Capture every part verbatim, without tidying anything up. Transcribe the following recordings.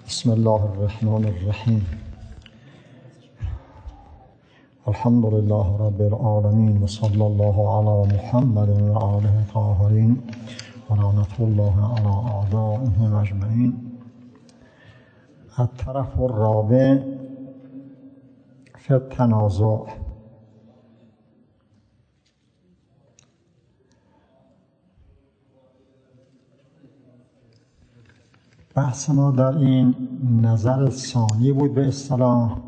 بسم الله الرحمن الرحیم. الحمد لله رب العالمین و صلی الله علی محمد و آله الطاهرین و لعنة الله علی اعدائهم اجمعین. الطرف الرابع فی التنازع. بحث ما در این نظر ثانی بود به اصطلاح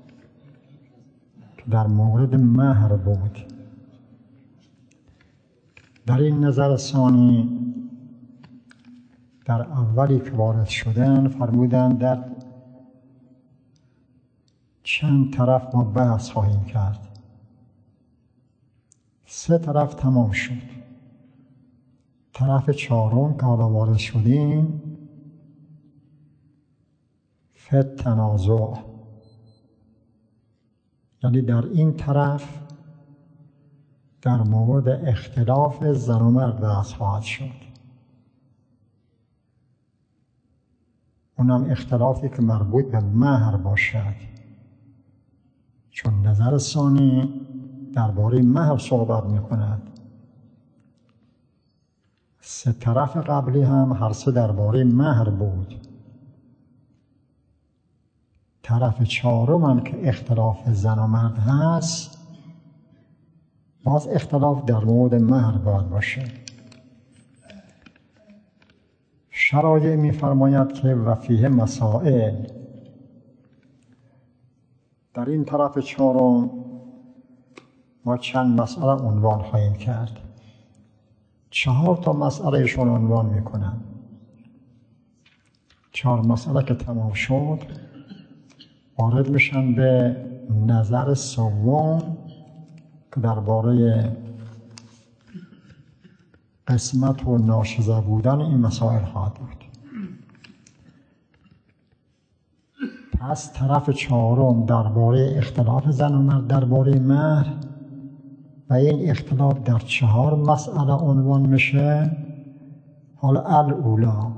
که در مورد مهر بود. در این نظر ثانی در اولی که وارد شدن فرمودند در چند طرف ما بحث خواهیم کرد. سه طرف تمام شد. طرف چهارم که حالا وارد شدیم فی التنازع، یعنی در این طرف در مورد اختلاف زن و مرد بحث خواهد شد. اونم اختلافی که مربوط به مهر باشد، چون نظر ثانی درباره مهر صحبت می کند. سه طرف قبلی هم هر سه درباره مهر بود. طرف چهارم هم که اختلاف زن و مرد هست، باز اختلاف در مورد مهر باید باشه. شرایع می‌فرماید که و فیه مسائل، در این طرف چهارم ما چند مسئله عنوان خواهیم کرد. چهار تا مسئلهشون عنوان میکنم. چهار مسئله که تمام شد وارد میشن به نظر سوم که درباره قسمت و ناشزه بودن این مسائل خواهد بود. پس طرف چهارم درباره اختلاف زن و مرد درباره مهر و این اختلاف در چهار مسئله عنوان میشه. حالا الاولا،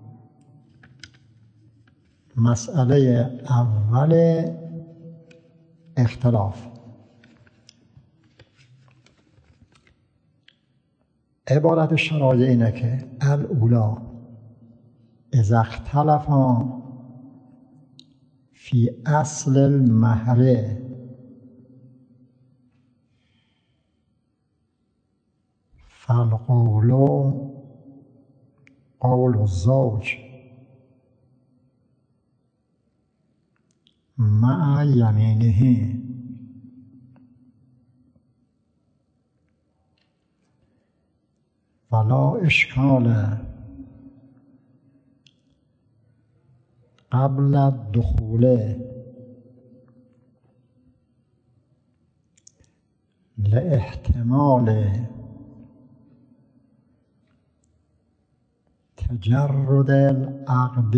مسئله اول اختلاف. عبارت شرایع اینه که الاولا اذا اختلفا فی اصل المهر فالقول قول الزوج مع یمینه ولا اشکال قبل الدخول لاحتمال تجرد العقد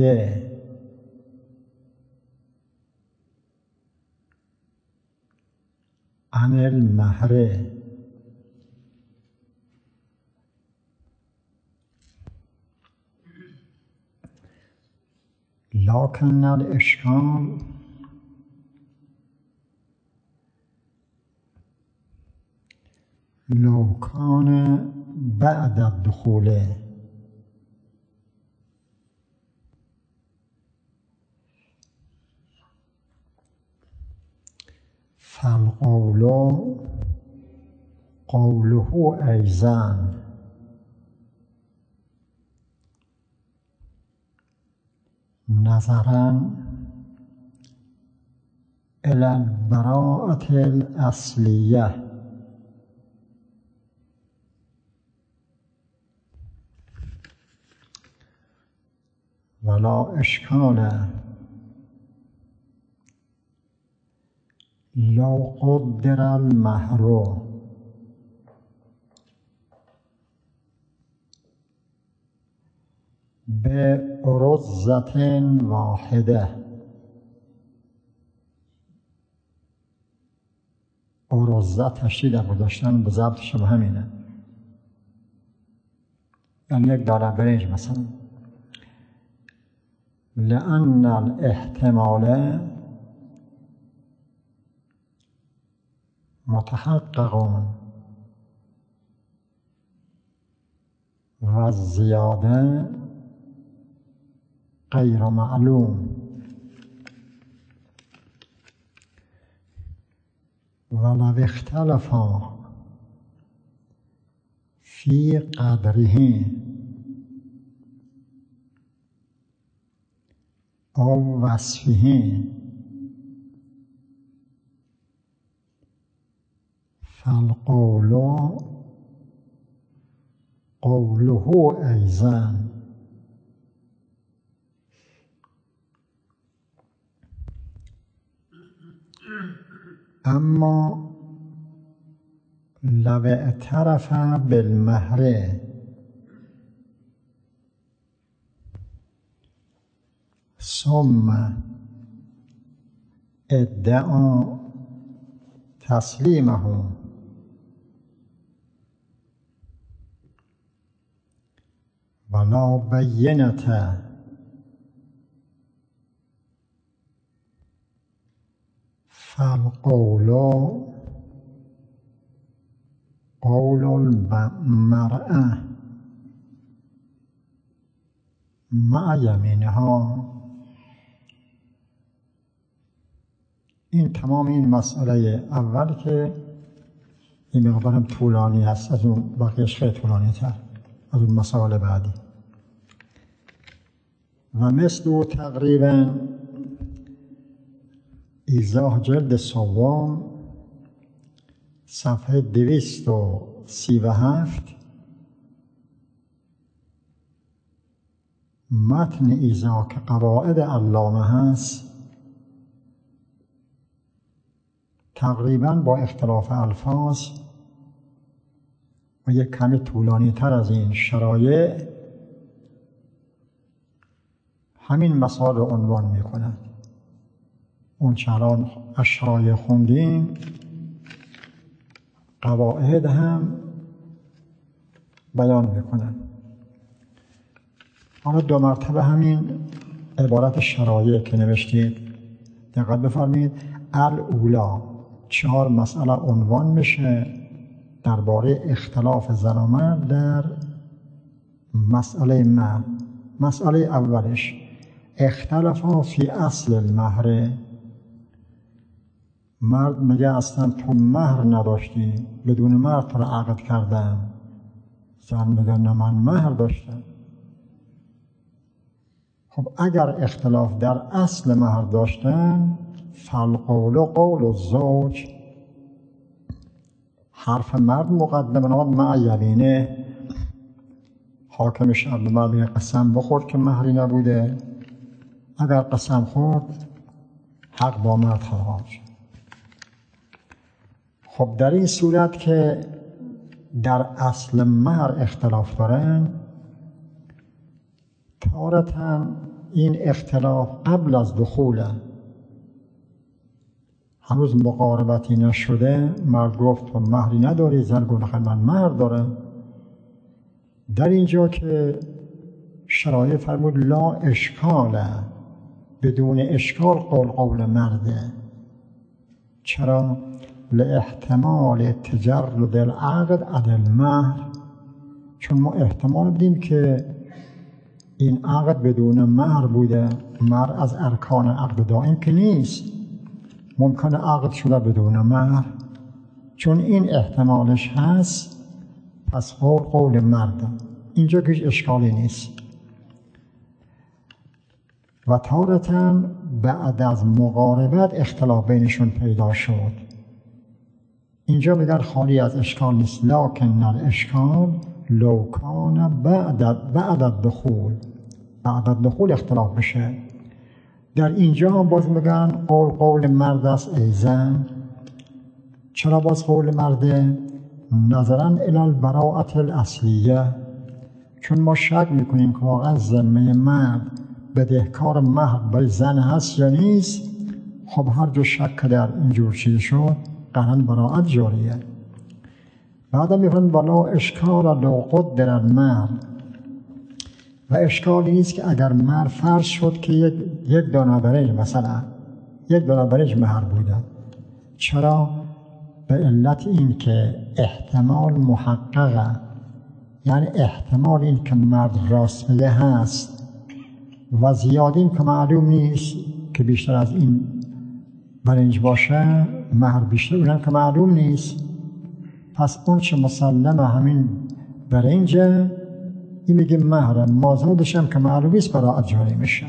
عن المهر. لكن الإشكال لو كان بعد الدخول فالقول قوله أيضا نظرا إلى البراءة الأصلية ولا إشكال لو قدر المهر بعرضة واحدة. عرضه تشدید در گذاشتن به ضبط شبه همینه، یعنی یک دانه برنج مثلا لأن الاحتمال متحقق و الزیاده غیر معلوم ولو اختلفا فی قدره او وصفه فالقول قوله ایضا. اما لو اعترف بالمهر ثم ادعا تسلیمه ولا بینة فالقول قول المرأة مع یمینها. این تمام این مسئله اول که این مقدارم طولانی هست، از اون بقیهش خیلی طولانی تر از اون مسائل بعدی. و مثل تقریبا ایضاح جلد سوم صفحه دویست و سی و هفت متن ایضاح که قواعد علامه هست تقریبا با اختلاف الفاظ و یک کمی طولانی تر از این شرایع همین مسائل رو عنوان می کند. اون چه الان از شرایع خوندیم قواعد هم بیان می کند. حالا دو مرتبه همین عبارت شرایع که نوشتید دقت بفرمایید. الاولا چهار مسئله عنوان میشه درباره اختلاف زن و مرد در مسئله مرد. مسئله اولش اختلافا فی اصل المهر. مرد میگه اصلا تو مهر نداشتی، بدون مهر تو رو عقد کردم. زن میگه نه من مهر داشتم. خب اگر اختلاف در اصل مهر داشتن فالقول قول الزوج، حرف مرد مقدم نماد مع یمینه. حاکم شرع به مرد میگه قسم بخور که مهری نبوده. اگر قسم خورد حق با مرد خواهد شد. خب در این صورت که در اصل مهر اختلاف دارن، تارتاً این اختلاف قبل از دخوله، هنوز مقاربتی نشده، مرد گفت تو مهری نداری، زن گفت من مهر دارم. در اینجا که شرایع فرمود لا اشکاله، بدون اشکال قول قول مرده. چرا؟ لاحتمال تجرد العقد عن المهر، چون ما احتمال بدیم که این عقد بدون مهر بوده. مهر از ارکان عقد دائم که نیست، ممکنه عقد شده بدون مهر. چون این احتمالش هست پس قول قول مرد، اینجا که اشکالی نیست. و تارتاً بعد از مقاربت اختلاف بینشون پیدا شد. اینجا میگن خالی از اشکال نیست. لکن الاشکال لو کان بعد بعد الدخول، بعد الدخول اختلاف بشه. در اینجا هم باز میگن قول قول مرد است ای زن. چرا باز قول مرده؟ نظرا الی البراءة الاصلیه، چون ما شک میکنیم که واقعا ذمه مرد بدهکار مهر برای زن هست یا نیست. خب هر جو شک در اینجور چیز شد قطعاً براءت جاریه. بعد میگن ولا اشکال لو قدر المهر، و اشکالی نیست که اگر مهر فرض شد که یک, یک دانه برنج مثلا یک دانه برنج مهر بوده. چرا؟ به علت این که احتمال محققه، یعنی احتمال این که مرد راست میگه هست و زیاد این که معلوم نیست که بیشتر از این برنج باشه، مهر بیشتر اونم که معلوم نیست. پس اون چه مسلمه همین برنجه، این میگه مهر، مازادش هم که معلوم نیست براعت جاری میشه.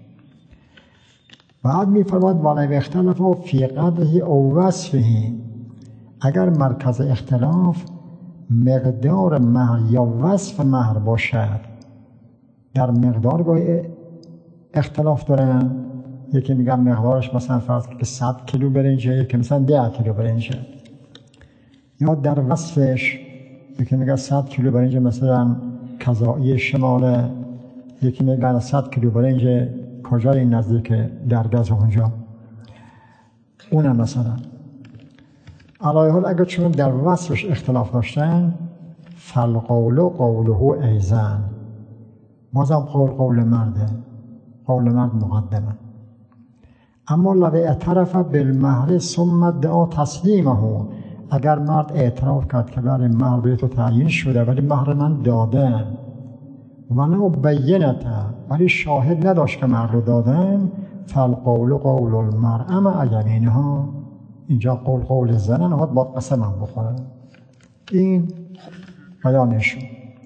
بعد میفرماد ولو اختلفوا فی قدره او وصفه، اگر مرکز اختلاف مقدار مهر یا وصف مهر باشد. در مقدار گاهی اختلاف دارن، یکی میگن مقدارش مثلا فرض که صد کیلو برنجه، یکی مثلا ده کیلو برنجه. یا در وصفش یکی میگه صد کیلو برنج مثلا کذایی شماله، یکی میگه صد کیلو برنج کجای نزدیک درگز اونجا، اونم مثلا. علی حال اگر چون در وصفش اختلاف داشتن، فالقول قوله ایزن، بازم قول قول مرده، قول مرد مقدمه. اما لو اعترف بالمهر ثم ادعا تسلیمه، اگر مرد اعتراف کرد که برای مهر به تو تعیین شده ولی مهر من دادن، ولو بینته، ولی شاهد نداشت که مهر رو دادن، فالقول قول المرء مع یمینها، اینجا قول قول زنن و باید قسم هم بخورن. این بیانشون.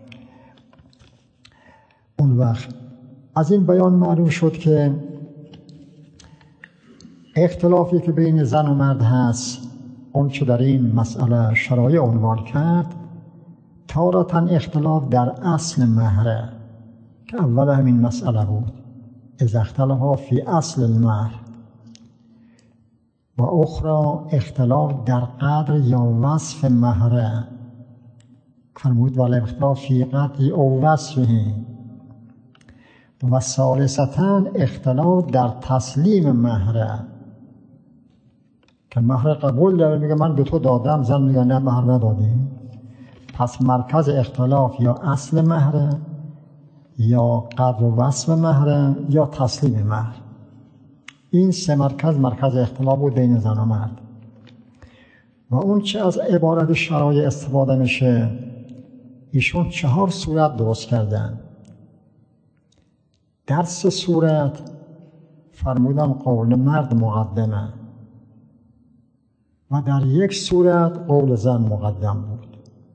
اون وقت از این بیان معلوم شد که اختلافی که بین زن و مرد هست، اون چه در این مسئله شرایع عنوان کرد، تارة اختلاف در اصل مهره که اول همین مسئله بود، اذا اختلفا فی اصل المهر، و اخرى اختلاف در قدر یا وصف مهره، فرمود ولو اختلاف فی قدر او وصفه، و ثالثتا اختلاف در تسلیم مهره، که مهر قبول داره، میگه من به تو دادم، زن میگه نه مهر ندادی. پس مرکز اختلاف یا اصل مهره، یا قدر و وصف مهره، یا تسلیم مهر. این سه مرکز مرکز اختلاف بود بین زن و مرد. و اون چه از عبارت شرایع استفاده میشه، ایشون چهار صورت درست کردن. در سه صورت فرمودن قول مرد مقدمه و در یک صورت قول زن مقدم بود.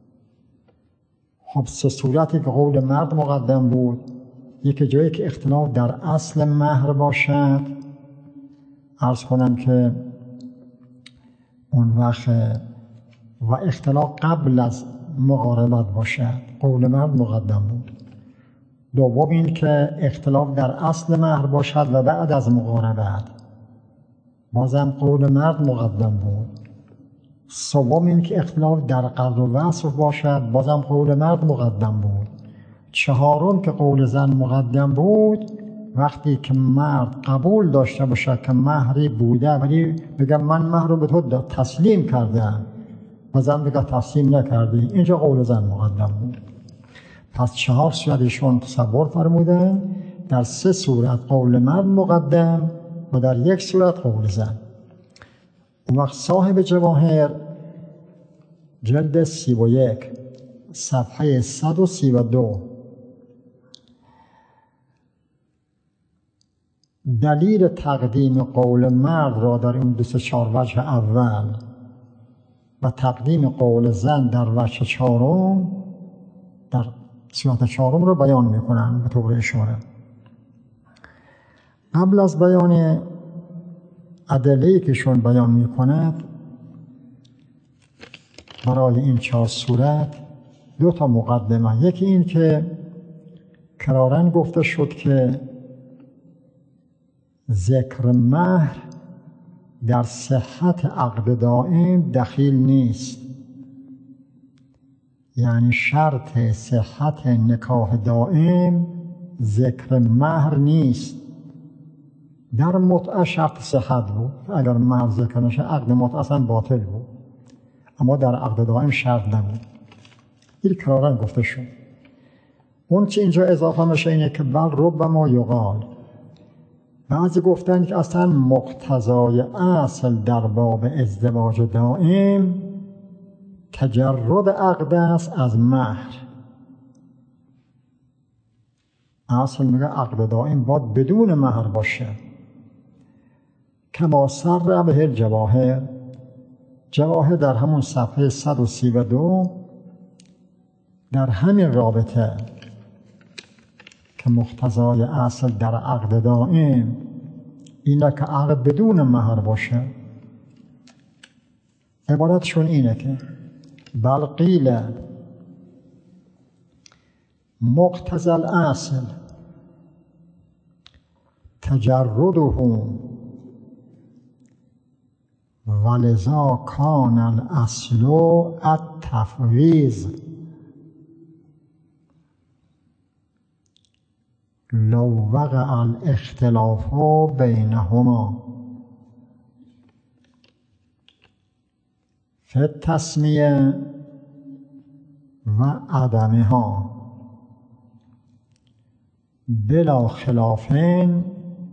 خب سه صورتی که قول مرد مقدم بود، یکی جایی که اختلاف در اصل مهر باشد، عرض کنم که اون وقت و اختلاف قبل از مقاربت باشد، قول مرد مقدم بود. دوم این که اختلاف در اصل مهر باشد و بعد از مقاربت، بازم قول مرد مقدم بود. سوم این که اختلاف در قدر و وصف باشد، بازم قول مرد مقدم بود. چهارم که قول زن مقدم بود، وقتی که مرد قبول داشته باشه که مهری بوده ولی بگم من مهر رو به تو تسلیم کردم و زن بگه تسلیم نکردی، اینجا قول زن مقدم بود. پس چهار صورتشون تصور فرمودن، در سه صورت قول مرد مقدم و در یک صورت قول زن. اون وقت صاحب جواهر جلد سی و یک صفحه صد و سی و دو دلیل تقدیم قول مرد را در این دو سه چهار وجه اول و تقدیم قول زن در وجه چهارم، در صورت چهارم رو بیان میکنن به طور اشاره. قبل از بیان ادله‌ای که شون بیان میکند برای این چهار صورت دو تا مقدمه. یکی این که کرارن گفته شد که ذکر مهر در صحت عقد دائم دخیل نیست، یعنی شرط صحت نکاح دائم ذکر مهر نیست. در متعه شرط صحت بود، اگر مهر ذکر نشه عقد متعه اصلا باطل بود، اما در عقد دائم شرط نبود. این کرارن گفته شد. اون چه اینجا اضافه میشه اینه که بل ربما یقال، بعضی گفتن که اصلا مقتضای اصل در باب ازدواج دائم تجرد عقد است از مهر. اصل میگه عقد دائم باید بدون مهر باشه. کما سر به الجواهر، جواهر در همون صفحه صد و سی و دو در همین رابطه که مقتضای اصل در عقد دائم اینه که عقد بدون مهر باشه. عبارتشون اینه که بل قیل مقتضى الاصل تجرده ولذا کان الاصل التفویض لو وقع الاختلاف بینهما فی التسمیه و عدمها بلا خلافین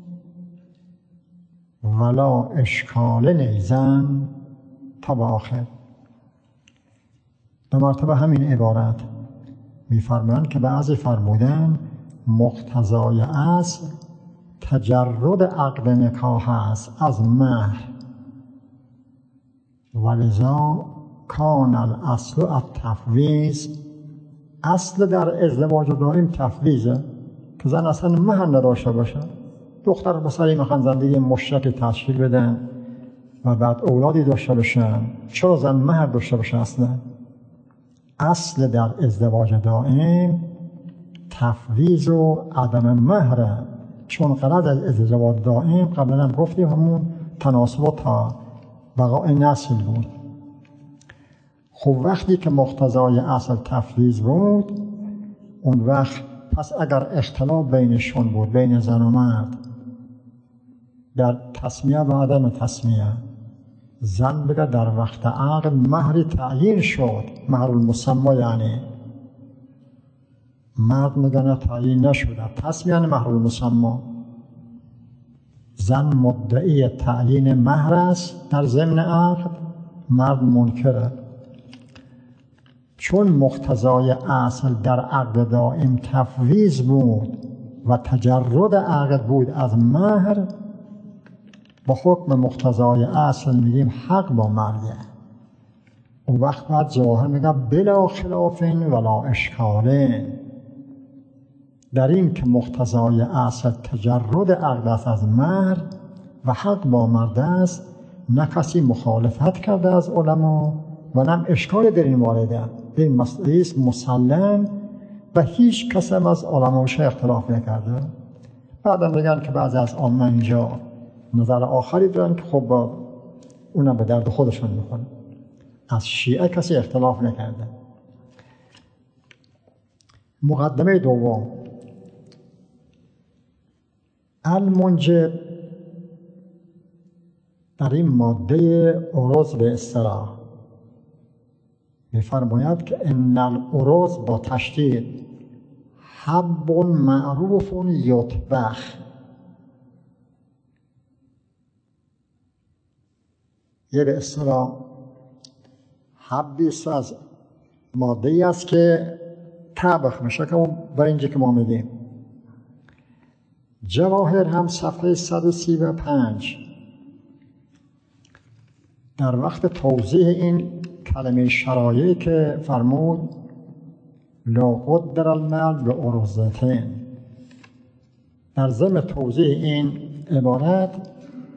ولا اشکال نیزن تا به آخر. دو مرتبه همین عبارت می‌فرمایند که بعضی فرمودن مقتضای اصل تجرد عقد نکاح است از مهر، ولذا کان الاصل التفویض، اصل در ازدواج دائم تفویضه که زن اصلا مهر نداشته باشه، دختر و پسری میخوان زندگی مشترک تشکیل بدن و بعد اولادی داشته باشن، چرا زن مهر داشته باشه؟ اصلا اصل در ازدواج دائم تفویض و عدم مهره، چون غرض از ازدواج دائم قبلا هم گفتیم همون تناسب و تا بقای نسل بود. خب وقتی که مقتضای اصل تفویض بود، اون وقت پس اگر اختلاف بینشون بود، بین زن و مرد در تسمیه و عدم تسمیه، زن بگه در وقت عقد مهری تعیین شد، مهر المسمى، یعنی مرد میگه تعیین نشده، تسمیه یعنی مهر المسمى. زن مدعی تعیین مهر است در ضمن عقد، مرد منکره. چون مقتضای اصل در عقد دائم تفویض بود و تجرد عقد بود از مهر، با حکم مقتضای اصل میگیم حق با مرده. اون وقت بعد جواهر میگه بلا خلافین ولا اشکالین، در این که مقتضای اصل تجرد عقد است از مهر و حق با مرده است، نه کسی مخالفت کرده از علما و نه اشکال در این وارده. این مسئله است مسلم و هیچ کس هم از علماش اختلاف نکرده. بعدا میگن که بعضی از عامه اینجا نظر آخری دارن که خب با اونم به درد خودشون میخوره. از شیعه کسی اختلاف نکرده. مقدمه دوم، المنجب در این ماده عروض به اصطلاح می‌فرماید که ان العروض با تشدید حب معروف یطبخ، یه به اصطلاح حبی است از ماده‌ای است که طبخ میشه، که اون برنجی که ما میدیم. جواهر هم صفحه صد و سی و پنج در وقت توضیح این کلمه شرایعی که فرمود لا قدر المال به عروضتین، در ضمن توضیح این عبارت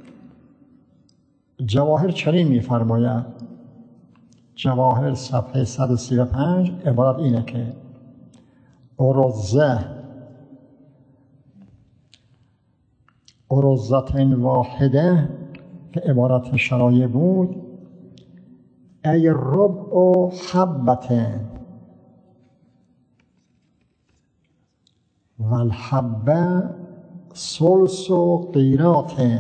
جواهر چنین می‌فرماید، جواهر صفحه صد و سی و پنج عبارت اینه که عروضه عروضتین واحده که عبارت شرایع بود، ای ربع حبتین والحبه ثلث قیراتین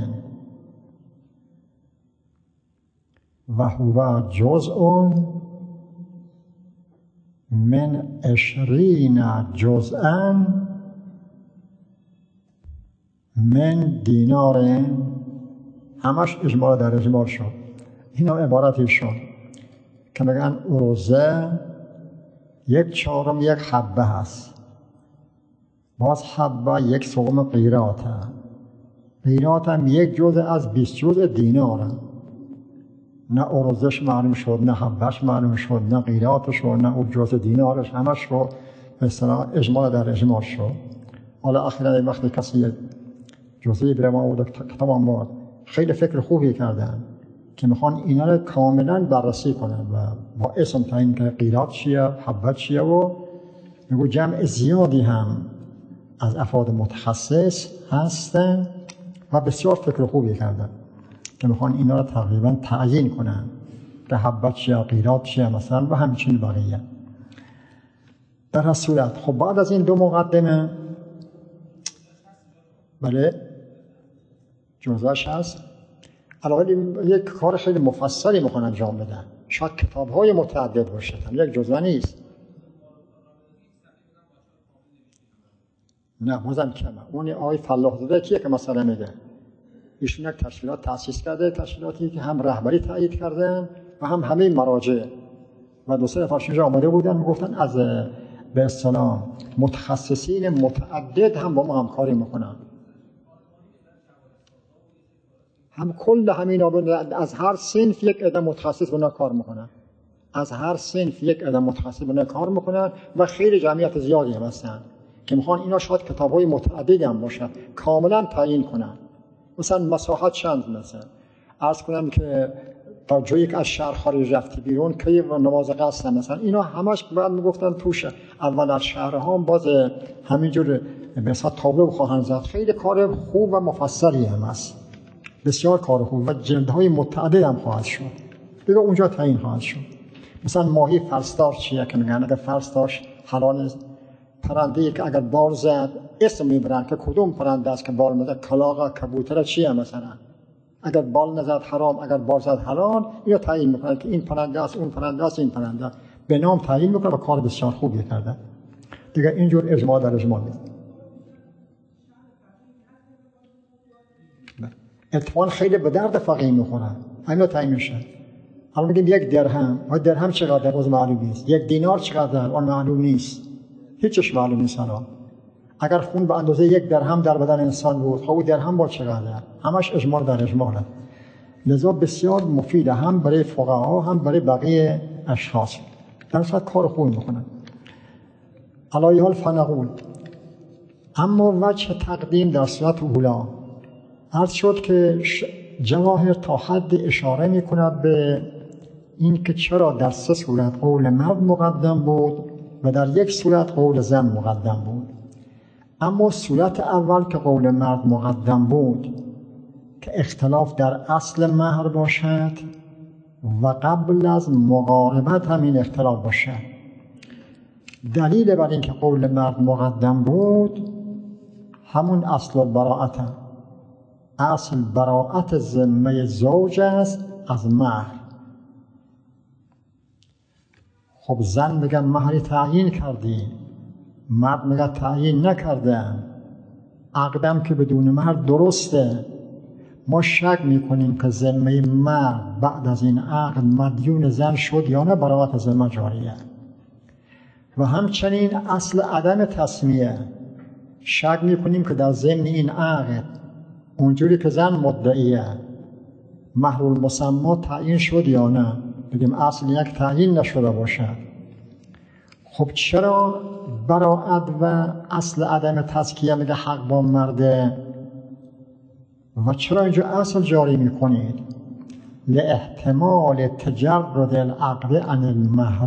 و هو جزء من عشرین جزءا من دینار، همش اجمال در اجمال شد. اینا عبارتی شد که میگن عرضه یک چهارم یک حبه هست، باز حبه یک سوم قیراته، قیرات هم یک جزء از بیست جزء دیناره. نه عرضش معلوم شد، نه حبهش معلوم شد، نه قیراتش شد، نه اون جزء دینارش، همش رو به اصطلاح اجمال در اجمال شد. حالا اخیراً وقتی کسی جزئی برای ما بود کتاب ما خیلی فکر خوبی کردن که میخوان اینا رو کاملا بررسی کنن و با اسم تعیین که قیرات چیه، حبه چیه، و میگو جمع زیادی هم از افراد متخصص هستن و بسیار فکر خوبی کردن که میخوان اینا رو تقریبا تعیین کنن که حبه چیه، قیرات چیه مثلا و همچنین بقیه. در هر صورت خب بعد از این دو مقدمه بله جزاش هست، علاوه یک کار خیلی مفصلی میخوان انجام بدن، شاید کتاب‌های متعدد باشه، یک جزوه نیست. نه بازم کمه. اون آقای فلاح زاده کیه که مثلا میگه ایشون یک تشکیلات تأسیس کرده، تشکیلاتی که هم رهبری تایید کردن و هم همه مراجع و دو سه نفرش اینجا آمده بودن میگفتن از به اصطلاح متخصصین متعدد هم با ما همکاری میکنن، هم کل همین از هر صنف یک عده متخصص بنا کار میکنن، از هر صنف یک عده متخصص بنا کار میکنن و خیلی جمعیت زیادی هم هستن که میخوان اینا شاید کتاب‌های متعددی هم باشن کاملا تعیین کنن. مثلا مساحت چند، مثلا عرض کنم که تا جایی که از شهر خارج رفتی بیرون که نماز قصر مثلا اینا همش بعد میگفتن توشه اول از شهرها هم باز همینجور به اصطلاح تابلو خواهند زد. خیلی کار خوب و مفصلی هم است، بسیار کار خوب و جلدهای متعدد هم خواهد شد دیگه اونجا تعیین خواهد شد. مثلا ماهی فرستار چیه که میگن اگر فرستاش حلال پرنده‌ای که اگر بال زد اسم میبرن که کدوم پرنده است که بال میزد، کلاغ، کبوتر چیه مثلا، اگر بال نزد حرام، اگر بال زد حلال، اینو تعیین میکنن که این پرنده است، اون پرنده است، این پرنده به نام تعیین میکنن و کار بسیار خوبی کرده دیگه. اینجور اجماع در اجماع نیست. اتفاقا خیلی به درد فقیه میخورن، اینو تعیین میشه. حالا میگیم یک درهم، و درهم چقدر روز معلوم نیست، یک دینار چقدر اون معلوم نیست، هیچش معلوم نیست. حالا اگر خون به اندازه یک درهم در بدن انسان بود، خب درهم با چقدر؟ همش اجمال در اجماله. لذا بسیار مفیده هم برای فقها هم برای بقیه اشخاص، در صورت کار خوبی میکنن. علایه حال فنقول اما وجه تقدیم در صورت اولا عرض شد که جواهر تا حد اشاره میکند به این که چرا در سه صورت قول مرد مقدم بود و در یک صورت قول زن مقدم بود. اما صورت اول که قول مرد مقدم بود که اختلاف در اصل مهر باشد و قبل از مقاربت هم این اختلاف باشد. دلیل بر این که قول مرد مقدم بود همون اصل براءت هم. اصل براءت ذمه زوج است از مهر. خب زن میگه مهری تعیین کردی، مرد میگه تعیین نکردم، عقدم که بدون مهر درسته. ما شک میکنیم که ذمه مرد بعد از این عقد مدیون زن شد یا نه، براءت ذمه جاریه. و همچنین اصل عدم تسمیه، شک میکنیم که در ضمن این عقد اونجوری که زن مدعیه مهر المسمی تعیین شد یا نه، بگیم اصل یک تعیین نشده باشد. خب چرا براءت و اصل عدم تزکیه میگه حق با مرده و چرا اینجا اصل جاری میکنید؟ لاحتمال تجرد العقد عن المهر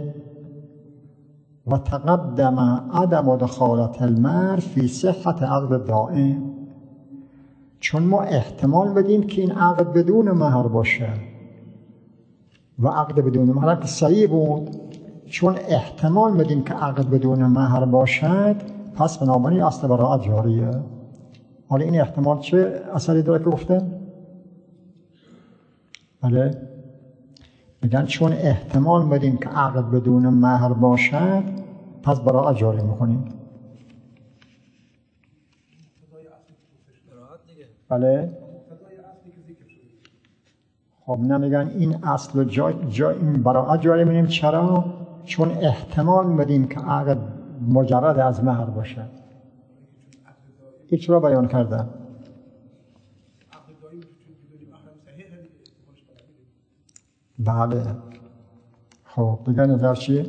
و تقدم عدم دخالت المهر فی صحت عقد دائم. چون ما احتمال بدیم که این عقد بدون مهر باشه و عقد بدون مهر که صحیح بود، چون احتمال بدیم که عقد بدون مهر باشد پس بنابراین اصل براءت جاریه. حالا این احتمال چه اثری داره که گفته؟ بله میگن چون احتمال بدیم که عقد بدون مهر باشد پس براءت جاری میکنیم. بله. خب نمیگن این اصل و جا, جا این براءت جاری میکنیم. چرا؟ چون احتمال بدیم که عقد مجرد از مهر باشد. این چرا بیان کردن؟ بله. خب دیگه نظر چیه؟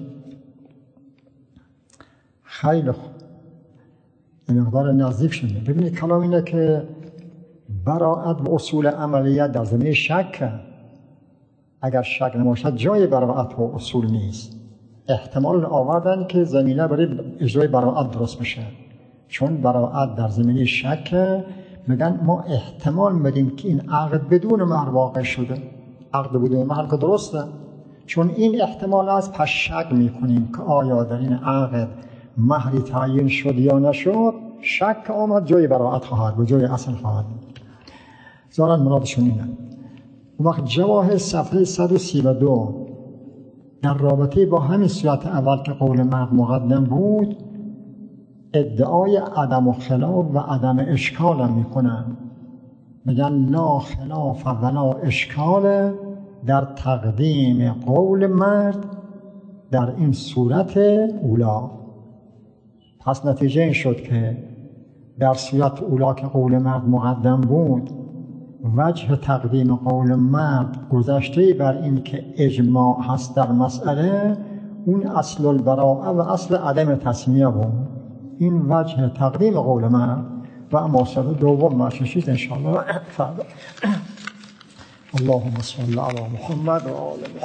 خیلی خوب، این مقدار نزدیک شده. ببینید کلام اینه که براءت و اصول عملیت در زمینه شک، اگر شک نباشد جای براءت و اصول نیست. احتمال آوردن که زمینه برای اجرای براءت درست بشه، چون براءت در زمینه شک. میگن ما احتمال بدیم که این عقد بدون مهر واقع شده. عقد بدون مهر که درسته، چون این احتمال است پس شک میکنیم که آیا در این عقد مهری تعیین شد یا نشد. شک آمد جای براءت خواهد بود، جای اصل خواهد بود. ظاهراً مرادشون اینه. اون وقت جواهر صفحه صد و سی و دو در رابطه با همین صورت اول که قول مرد مقدم بود ادعای عدم و خلاف و عدم اشکال هم میکنن. میگن لا خلاف ولا اشکال در تقدیم قول مرد در این صورت اولا. پس نتیجه این شد که در صورت اولا که قول مرد مقدم بود وجه تقدیم قول مرد گذشته بر این که اجماع هست در مسئله، اون اصل البراءه و اصل عدم تسمیه بود. این وجه تقدیم قول مرد و اما صورت دوم معششید انشاءالله فردا. اللهم صل علی محمد و آل محمد.